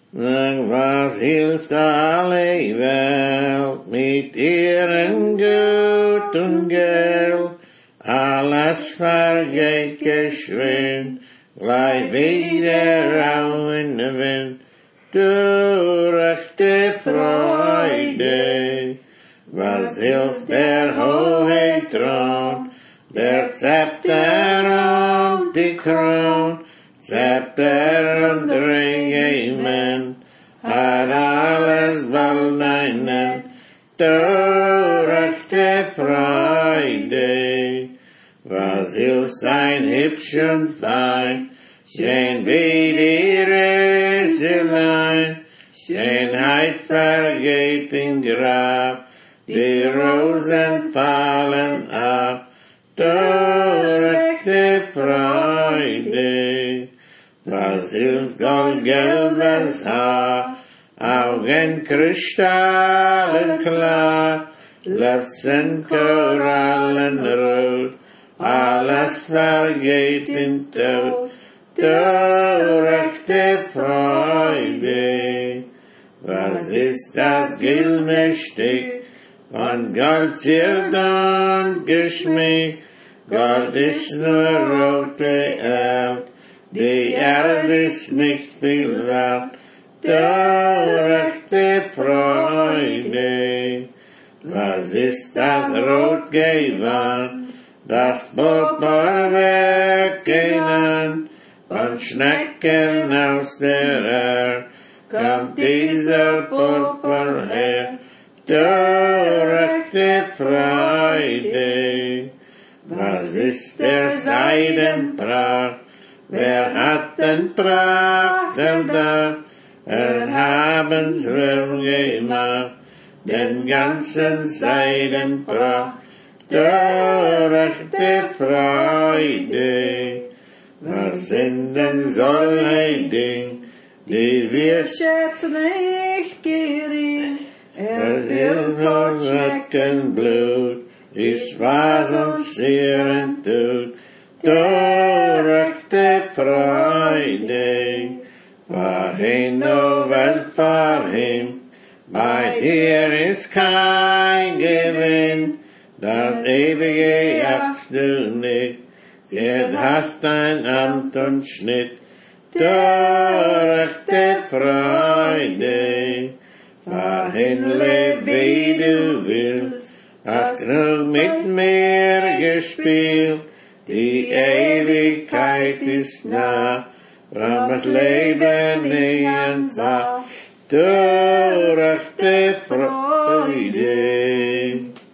Was hilft alle Welt mit ihren Gut und Geld? Alles vergeht geschwind, gleich wie der rauende Wind. Du rechte Freude, was hilft der hohe Thron, der Zepter und die Kron, Zepter und Regiment, hat alles vollneinen, du rechte Freude, was hilft sein hübschen Fein, schön wie die Röselein, Schönheit vergeht im Grab, die Rosen fallen ab, du rechte Freude, was hilft goldgelbes Haar, Augen kristallklar, Lippen korallenrot, alles vergeht im Tod, du rechte Freude. Was ist das güldene Stück von Gold, Zirn und geschmückt? Gold ist nur rote Erd, die Erde ist nicht viel wert, du rechte Freude. Was ist das Rotgewand, das Bohrwerk genannt, von Schnecken aus der Erde, kommt dieser Purpur her, du rechte Freude. Was ist der Seidenpracht, wer hat den Pracht erdacht, haben's will gemacht, den ganzen Seidenpracht, du rechte Freude. Was sind denn solche Dinge, die wir schätzen nicht gering, hilft uns Schnecken Blut, ist was uns zehren tut, du rechte Freude. Vorhin, o Welt, vorhin, bei dir ist kein Gewinn, das Ewige jagst du nicht, jetzt hast dein Amt und Schnitt, du rechte Freude. Vorhin leb wie du willst, hast genug mit mir gespielt, die Ewigkeit ist nah, braucht das Leben nicht einfach, du rechte Freude.